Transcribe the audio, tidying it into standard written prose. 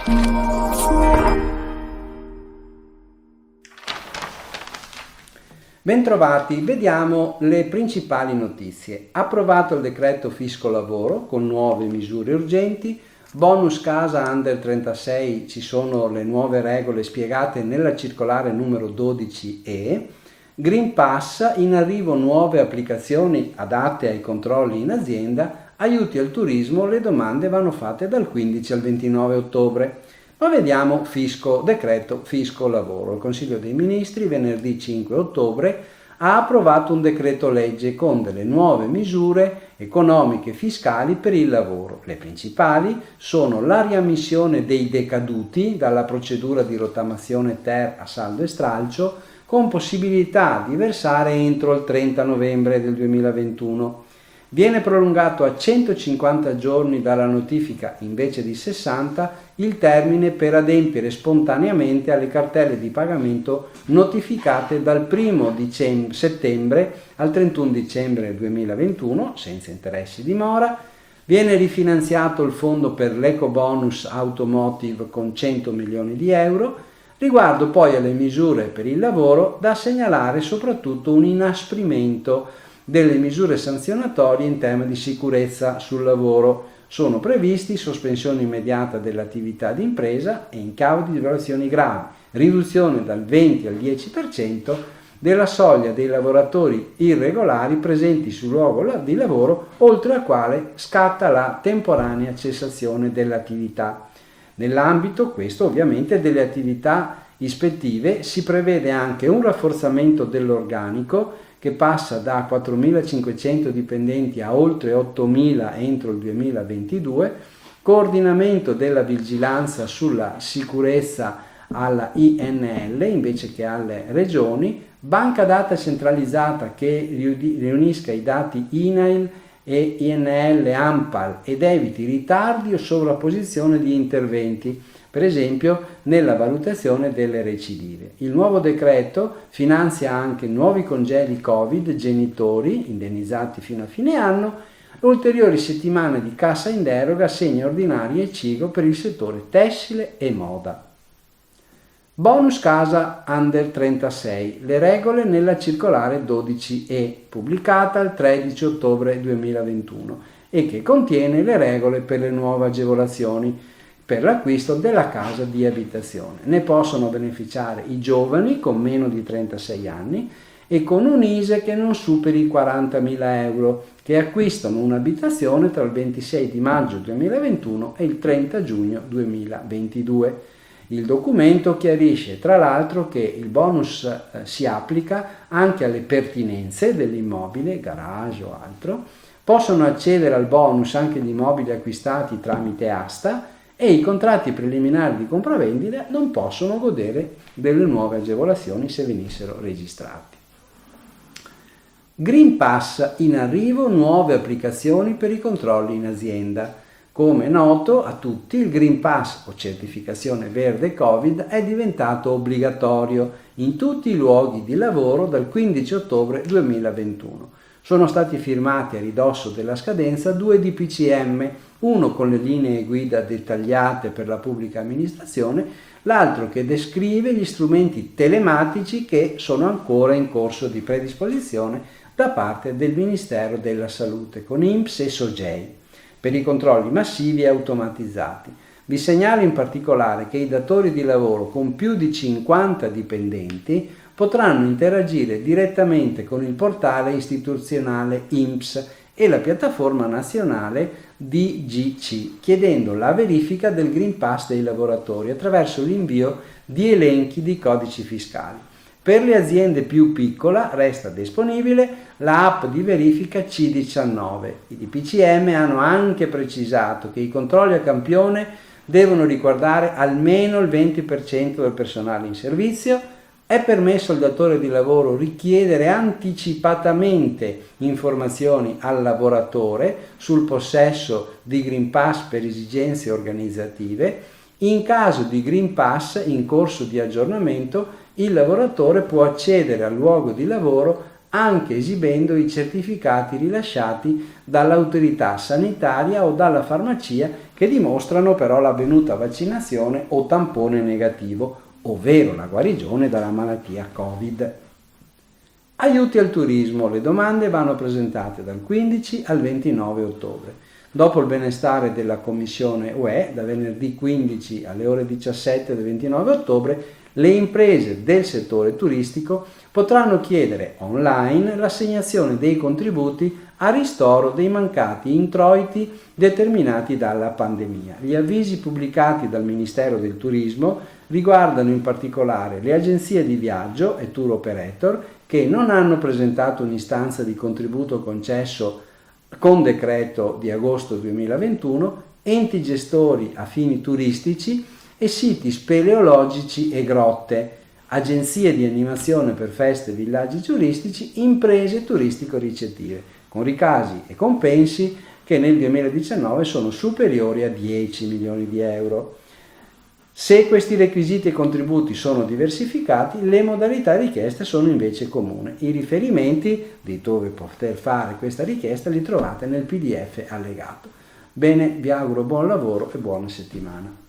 Bentrovati, vediamo le principali notizie. Approvato il decreto fisco lavoro con nuove misure urgenti, bonus casa under 36, ci sono le nuove regole spiegate nella circolare numero 12E, Green Pass, in arrivo nuove applicazioni adatte ai controlli in azienda, aiuti al turismo, le domande vanno fatte dal 15 al 29 ottobre. Ma vediamo decreto fisco lavoro. Il Consiglio dei Ministri venerdì 5 ottobre ha approvato un decreto legge con delle nuove misure economiche e fiscali per il lavoro. Le principali sono la riammissione dei decaduti dalla procedura di rottamazione ter a saldo e stralcio con possibilità di versare entro il 30 novembre del 2021. Viene prolungato a 150 giorni dalla notifica invece di 60 il termine per adempiere spontaneamente alle cartelle di pagamento notificate dal 1 settembre al 31 dicembre 2021 senza interessi di mora. Viene rifinanziato il fondo per l'ecobonus automotive con 100 milioni di euro. Riguardo poi alle misure per il lavoro, da segnalare soprattutto un inasprimento delle misure sanzionatorie in tema di sicurezza sul lavoro. Sono previsti sospensione immediata dell'attività di impresa e in caso di violazioni gravi, riduzione dal 20 al 10% della soglia dei lavoratori irregolari presenti sul luogo di lavoro, oltre al quale scatta la temporanea cessazione dell'attività. Nell'ambito, questo ovviamente, delle attività ispettive si prevede anche un rafforzamento dell'organico che passa da 4.500 dipendenti a oltre 8.000 entro il 2022, coordinamento della vigilanza sulla sicurezza alla INL invece che alle regioni, banca data centralizzata che riunisca i dati INAIL e INL ANPAL ed eviti ritardi o sovrapposizione di interventi, per esempio nella valutazione delle recidive. Il nuovo decreto finanzia anche nuovi congedi Covid genitori indennizzati fino a fine anno, ulteriori settimane di cassa in deroga, assegni ordinari e CIGO per il settore tessile e moda. Bonus casa under 36, le regole nella circolare 12E, pubblicata il 13 ottobre 2021 e che contiene le regole per le nuove agevolazioni per l'acquisto della casa di abitazione. Ne possono beneficiare i giovani con meno di 36 anni e con un ISEE che non superi i 40.000 euro, che acquistano un'abitazione tra il 26 di maggio 2021 e il 30 giugno 2022. Il documento chiarisce tra l'altro che il bonus si applica anche alle pertinenze dell'immobile, garage o altro, possono accedere al bonus anche gli immobili acquistati tramite asta e i contratti preliminari di compravendita non possono godere delle nuove agevolazioni se venissero registrati. Green Pass, in arrivo nuove applicazioni per i controlli in azienda. Come è noto a tutti, il Green Pass o certificazione verde Covid è diventato obbligatorio in tutti i luoghi di lavoro dal 15 ottobre 2021. Sono stati firmati a ridosso della scadenza 2 DPCM, uno con le linee guida dettagliate per la pubblica amministrazione, l'altro che descrive gli strumenti telematici che sono ancora in corso di predisposizione da parte del Ministero della Salute con INPS e SOGEI per i controlli massivi e automatizzati. Vi segnalo in particolare che i datori di lavoro con più di 50 dipendenti potranno interagire direttamente con il portale istituzionale INPS e la piattaforma nazionale DGC, chiedendo la verifica del Green Pass dei lavoratori attraverso l'invio di elenchi di codici fiscali. Per le aziende più piccole resta disponibile l'app di verifica C19. I DPCM hanno anche precisato che i controlli a campione devono riguardare almeno il 20% del personale in servizio. È permesso al datore di lavoro richiedere anticipatamente informazioni al lavoratore sul possesso di Green Pass per esigenze organizzative. In caso di Green Pass in corso di aggiornamento, il lavoratore può accedere al luogo di lavoro anche esibendo i certificati rilasciati dall'autorità sanitaria o dalla farmacia che dimostrano però l'avvenuta vaccinazione o tampone negativo, ovvero la guarigione dalla malattia Covid. Aiuti al turismo. Le domande vanno presentate dal 15 al 29 ottobre. Dopo il benestare della Commissione UE, da venerdì 15 alle ore 17 del 29 ottobre, le imprese del settore turistico potranno chiedere online l'assegnazione dei contributi a ristoro dei mancati introiti determinati dalla pandemia. Gli avvisi pubblicati dal Ministero del Turismo riguardano in particolare le agenzie di viaggio e tour operator che non hanno presentato un'istanza di contributo concesso con decreto di agosto 2021, enti gestori a fini turistici e siti speleologici e grotte, agenzie di animazione per feste e villaggi turistici, imprese turistico-ricettive, con ricasi e compensi che nel 2019 sono superiori a 10 milioni di euro. Se questi requisiti e contributi sono diversificati, le modalità richieste sono invece comuni. I riferimenti di dove poter fare questa richiesta li trovate nel PDF allegato. Bene, vi auguro buon lavoro e buona settimana.